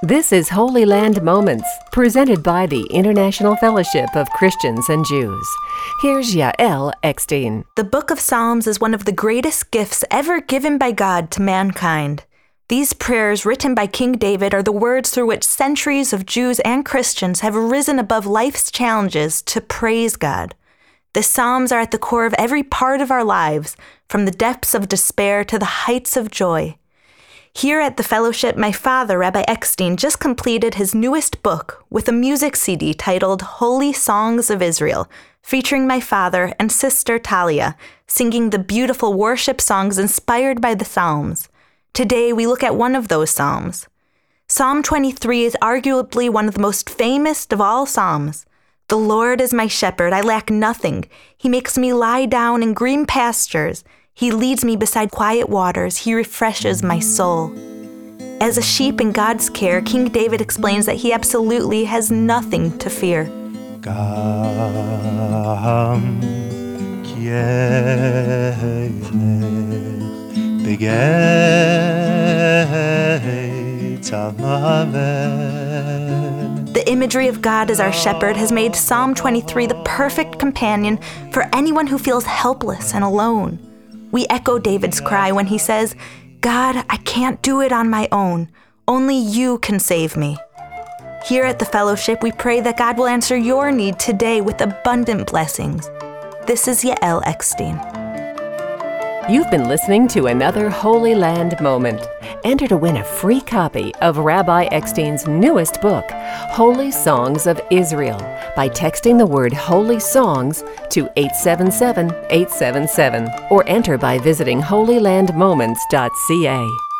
This is Holy Land Moments, presented by the International Fellowship of Christians and Jews. Here's Yael Eckstein. The Book of Psalms is one of the greatest gifts ever given by God to mankind. These prayers, written by King David, are the words through which centuries of Jews and Christians have risen above life's challenges to praise God. The Psalms are at the core of every part of our lives, from the depths of despair to the heights of joy. Here at the Fellowship, my father, Rabbi Eckstein, just completed his newest book with a music CD titled Holy Songs of Israel, featuring my father and sister Talia, singing the beautiful worship songs inspired by the Psalms. Today, we look at one of those Psalms. Psalm 23 is arguably one of the most famous of all Psalms. The Lord is my shepherd, I lack nothing. He makes me lie down in green pastures. He leads me beside quiet waters. He refreshes my soul. As a sheep in God's care, King David explains that he absolutely has nothing to fear. The imagery of God as our shepherd has made Psalm 23 the perfect companion for anyone who feels helpless and alone. We echo David's cry when he says, God, I can't do it on my own. Only you can save me. Here at the Fellowship, we pray that God will answer your need today with abundant blessings. This is Yael Eckstein. You've been listening to another Holy Land Moment. Enter to win a free copy of Rabbi Eckstein's newest book, Holy Songs of Israel, by texting the word Holy Songs to 877-877 or enter by visiting holylandmoments.ca.